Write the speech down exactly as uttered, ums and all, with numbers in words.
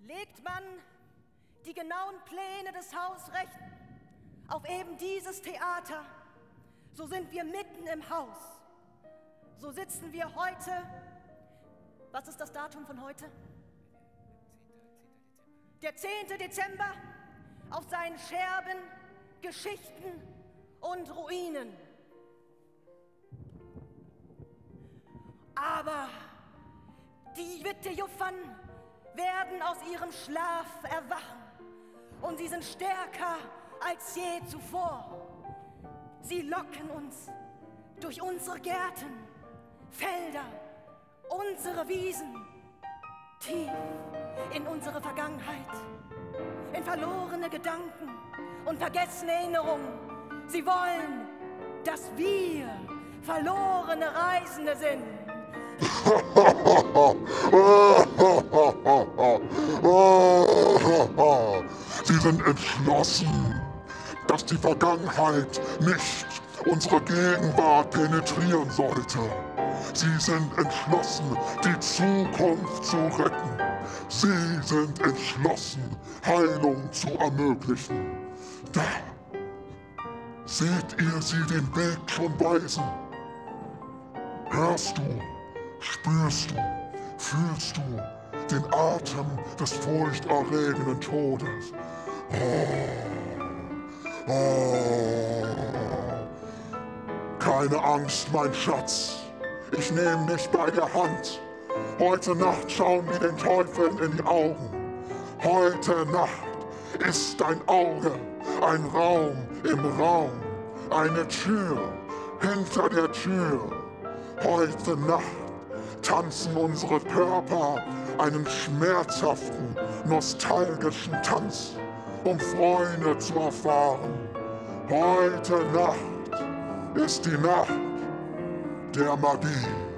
Legt man die genauen Pläne des Hausrechts auf eben dieses Theater, so sind wir mitten im Haus. So sitzen wir heute, was ist das Datum von heute? Der zehnte Dezember, auf seinen Scherben, Geschichten und Ruinen. Aber die Wittejuffern werden aus ihrem Schlaf erwachen und sie sind stärker als je zuvor. Sie locken uns durch unsere Gärten, Felder, unsere Wiesen, tief in unsere Vergangenheit, in verlorene Gedanken und vergessene Erinnerungen. Sie wollen, dass wir verlorene Reisende sind. Sie sind entschlossen, dass die Vergangenheit nicht unsere Gegenwart penetrieren sollte. Sie sind entschlossen, die Zukunft zu retten. Sie sind entschlossen, Heilung zu ermöglichen. Da seht ihr sie den Weg schon weisen. Hörst du, spürst du, fühlst du den Atem des furchterregenden Todes. Oh, oh. Keine Angst, mein Schatz, ich nehme dich bei der Hand. Heute Nacht schauen wir den Teufeln in die Augen. Heute Nacht ist dein Auge ein Raum im Raum, eine Tür hinter der Tür. Heute Nacht tanzen unsere Körper einen schmerzhaften, nostalgischen Tanz, um Freude zu erfahren. Heute Nacht ist die Nacht der Magie.